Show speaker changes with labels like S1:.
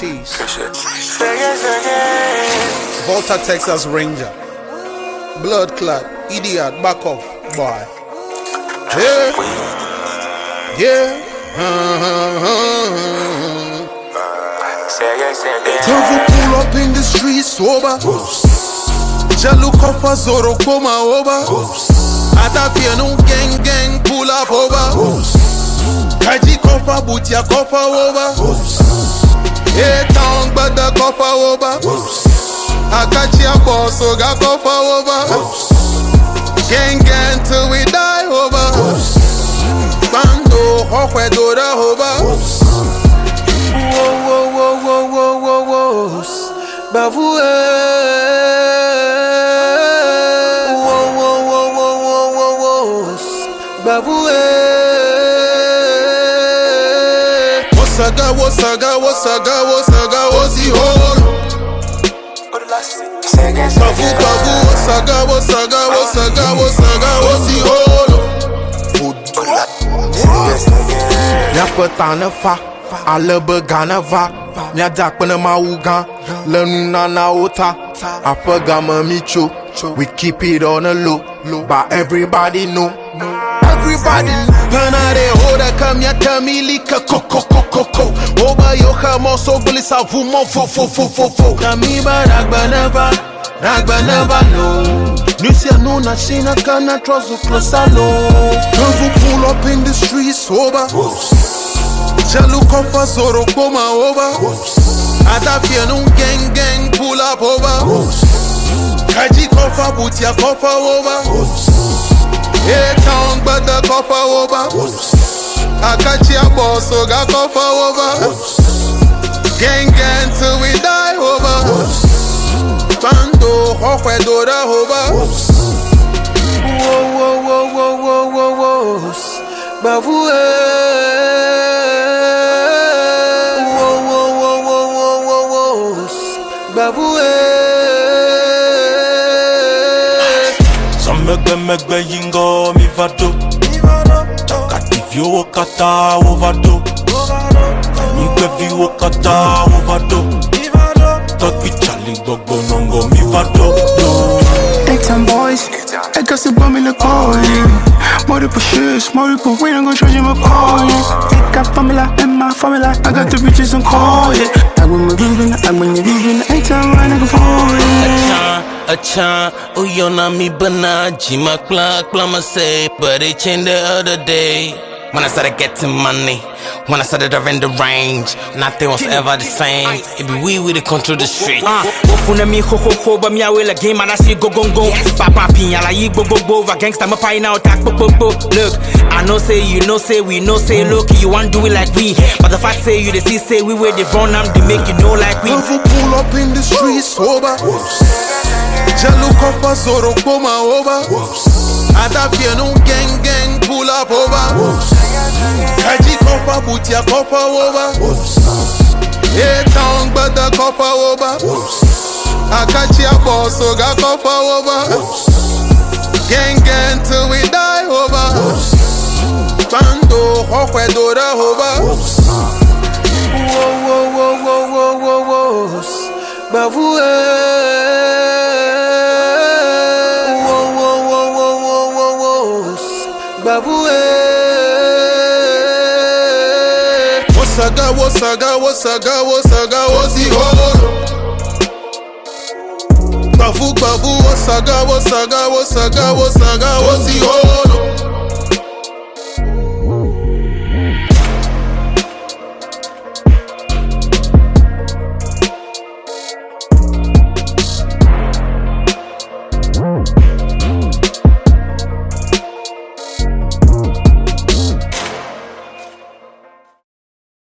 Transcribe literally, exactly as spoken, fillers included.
S1: cheese. Volta, Texas Ranger. Blood clot, idiot, back off, boy. Yeah, yeah. Devil pull up in the street sober. Jalu kofa zoro koma over. Atafia no gang gang pull up over. Kaji kofa butia kofa over. Hey town but the kofa over. Akachi a boss so ga kofa over. Gang gang till we die over. Bando hokwe do da over. Whoa whoa whoa whoa whoa whoa whoa. Bavu eh. Whoa whoa whoa whoa whoa whoa whoa. Bavu eh. Wosaga wosaga wosaga wosaga wosi holo. Bavu bavu wosaga wosaga wosaga wosaga wosi holo.
S2: Nyapa tanafa, alebe ganava. Nyadak pena maugan, lenuna na ota. Apagama micho, we keep it on the low, but everybody know. Everybody Pana de hoda kamya kamilika koko koko koko. Oba yoka moso bulisa vumo fo fo fo fo fo. Namiba ragba never, ragba never know. Nusia no na shina kana trozo closer low. Devil pull up in the streets sober. Jalu kofa zoro koma over. Atafia no gang gang pull up over. Kaji kofa butia kofa over. Hey town but the kofa over. Akachi a boss so ga kofa over. Gang gang till we die over. Bando hokwe do da over. Whoa whoa whoa whoa whoa whoa whoa. Bavu eh. Whoa whoa whoa whoa whoa whoa whoa. Bavu eh.
S3: Megbe megbe yingo mi vado. Chakativio wakata ovado. Migbe vi wakata ovado. Toki chali gbogbo nongo mi vado.
S4: Daytime boys, I got to bum in the car, yeah. Multiple shits, multiple, we don't go charge him a call, yeah. They got formula in my formula, I got the bitches on call, yeah. I win my groovin', I win the groovin', ain't time right, nigga, fall, yeah.
S5: Achan, uyo na mi bana, jima klak, plama say, but it changed the other day. When I started getting money, when I started driving the range, nothing was ever the same. It be we with the control the street.
S6: Ah, ofuna mi ho ho ho, but me away like game and I see go go go. Papa pinya la yi go go go, va gangsta me pie now tak po po po. Look, I know say you know say we know say look, you want do it like we, but the fact say you the see say we were the run am to make you know like we.
S1: Devil pull up in the streets sober. Jalu kofa zoro koma over. Atafia no gang gang pull up over. Kaji kofa butia kofa over. Hey town but the kofa over. Akachi a boss so ga kofa over. Gang gang till we die over. Bando hokwe do da over. Whoa whoa whoa whoa whoa whoa whoa. Bavu eh. Babu eh. Wosaga wosaga wosaga wosaga wosi holo. Babu babu wosaga wosaga wosaga wosaga wosi holo.